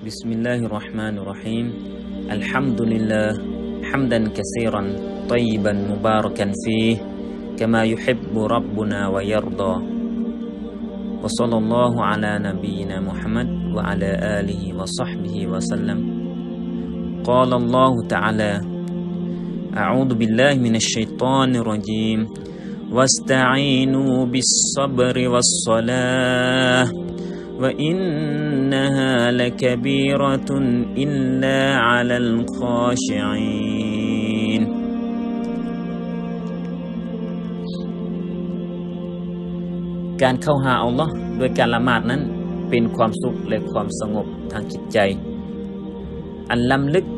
بسم الله الرحمن الرحيم الحمد لله حمدا كثيرا طيبا مباركا فيه كما يحب ربنا ويرضى وصلى الله على نبينا محمد وعلى آله وصحبه وسلم قال الله تعالى أعوذ بالله من الشيطان الرجيم واستعينوا بالصبر والصلاة وإنها لكبيرة إلا على الخاشعين การเข้าหาอัลลอฮ์โดยการละหมาดนั้นเป็นความสุขและความสงบทางจิตใจอันล้ำลึก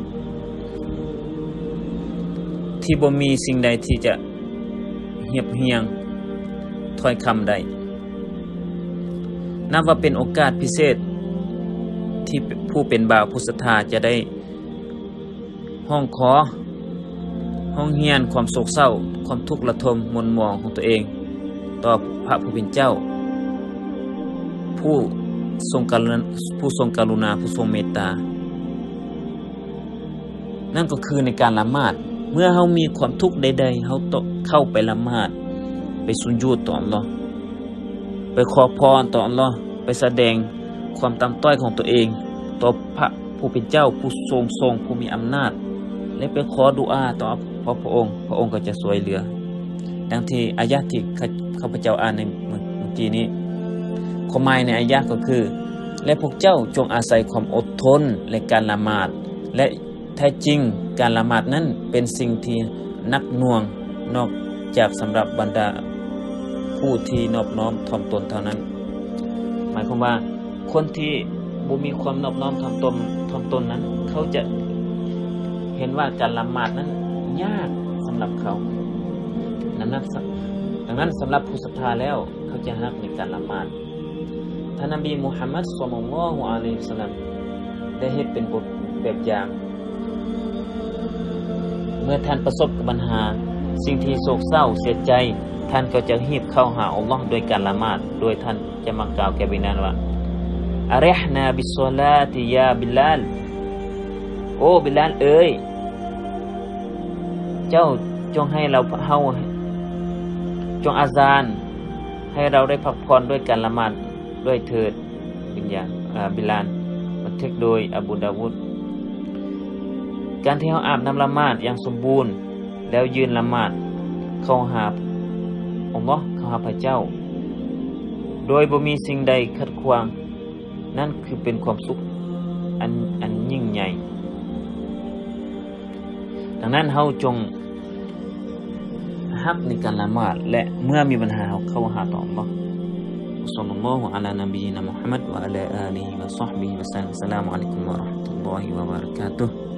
ที่บ่มีสิ่งใดที่จะเหียบเหียงถ้อยคำใดนับว่าเป็นโอกาสพิเศษที่ผู้เป็นบ่าวผู้ศรัทธาจะได้ห้องขอห้องเฮียนความโศกเศร้าความทุกข์ระทมมนหมองของตัวเองต่อพระผู้เป็นเจ้าผู้ทรงกรุณาผู้ทรงเมตตานั่นก็คือในการละหมาดเมื่อเฮามีความทุกข์ใดๆเฮาต้องเข้าไปละหมาดไปสุญูดต่ออัลเลาะห์ไปขอพรต่ออัลเลาะห์ไปแสดงความต่ำต้อยของตัวเองต่อพระผู้เป็นเจ้าผู้ทรงผู้มีอำนาจและไปขอดุอาต่อพระองค์ก็จะช่วยเหลือดังที่อายะห์ที่ข้าพเจ้าอ่านในเมื่อกี้นี้ความหมายในอายะห์ก็คือและพวกเจ้าจงอาศัยความอดทนในการละหมาดและแท้จริงการละหมาดนั้นเป็นสิ่งที่นักหน่วงนอกจากสำหรับบรรดาผู้ที่นอบน้อมถ่อมตนเท่านั้นหมายความว่าคนที่บ่มีความนอบน้อมถ่อมตนนั้นเขาจะเห็นว่าการละหมาดนั้นยากสำหรับเขาดังนั้นสำหรับผู้ศรัทธาแล้วเขาจะฮักในการละหมาดท่านนบีมุฮัมมัดศ็อลลัลลอฮุอะลัยฮิวะซัลลัมได้เฮ็ดเป็นบทแบบอย่างเมื่อท่านประสบกับปัญหาสิ่งที่โศกเศร้าเสียใจท่านก็จะรีบเข้าหาอัลเลาะห์โดยการละหมาดโดยท่านจะมากล่าวแก่บิลาลว่าอะริฮนาบิศศอลาติยาบิลาลโอ้บิลาลเอ้ยเจ้าจงให้เราจงอาซานให้เราได้พักผ่อนด้วยการละหมาดด้วยเถิดบิลาลบันทึกโดยอบูดาวุดการที่เราอาบน้ำละหมาดอย่างสมบูรณ์แล้วยืนละหมาดเข้าหาอัลเลาะห์เข้าหาพระเจ้าโดยบ่มีสิ่งใดขัดขวางนั่นคือเป็นความสุขอันยิ่งใหญ่ดังนั้นเฮาจงฮักในการละหมาดและเมื่อมีปัญหาเฮาเข้าหาต่ออัลเลาะห์ศ็อลลัลลอฮุอะลานบีนะมุฮัมมัดวะอะลาอาลีฮิวะศอฮบิฮิวะซัลลัมอัสสลามุอะลัยกุมวะเราะห์มะตุลลอฮิวะบะเราะกาตุฮ์